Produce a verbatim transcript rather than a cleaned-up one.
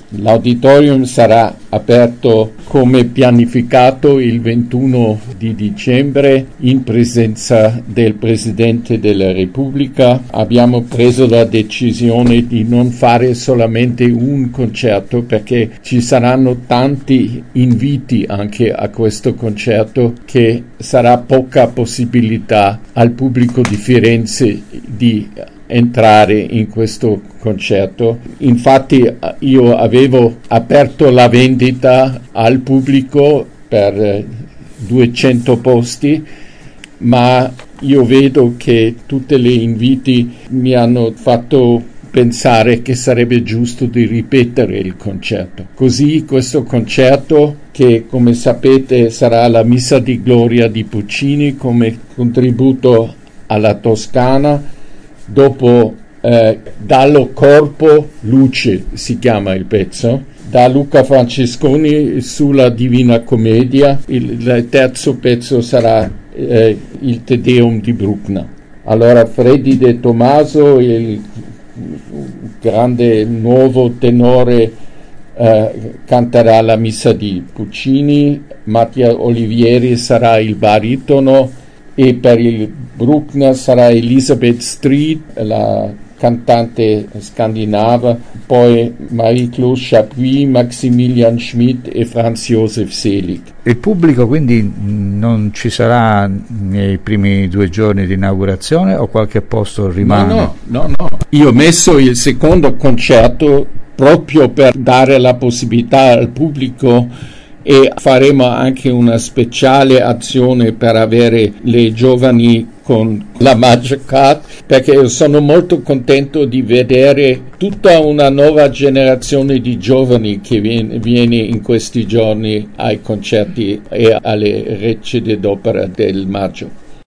L'auditorium sarà aperto come pianificato il ventuno di dicembre in presenza del Presidente della Repubblica. Abbiamo preso la decisione di non fare solamente un concerto perché ci saranno tanti inviti anche a questo concerto che sarà poca possibilità al pubblico di Firenze di entrare in questo concerto. Infatti io avevo aperto la vendita al pubblico per duecento posti, ma io vedo che tutti gli inviti mi hanno fatto pensare che sarebbe giusto di ripetere il concerto. Così questo concerto, che come sapete sarà la Missa di Gloria di Puccini come contributo alla Toscana, dopo eh, Dallo Corpo Luce si chiama il pezzo, da Luca Francesconi sulla Divina Commedia. Il, il terzo pezzo sarà eh, il Te Deum di Bruckner. Allora Freddy De Tomaso, il grande nuovo tenore, eh, canterà la Missa di Puccini, Mattia Olivieri sarà il baritono e per il Bruckner sarà Elisabeth Street, la cantante scandinava, poi Marie-Claude Chapuis, Maximilian Schmidt e Franz Josef Selig. Il pubblico quindi non ci sarà nei primi due giorni di inaugurazione o qualche posto rimane? No, no, no, no. Io ho messo il secondo concerto proprio per dare la possibilità al pubblico, e faremo anche una speciale azione per avere le giovani con la Magicard, perché sono molto contento di vedere tutta una nuova generazione di giovani che viene, viene in questi giorni ai concerti e alle recite d'opera del Maggio.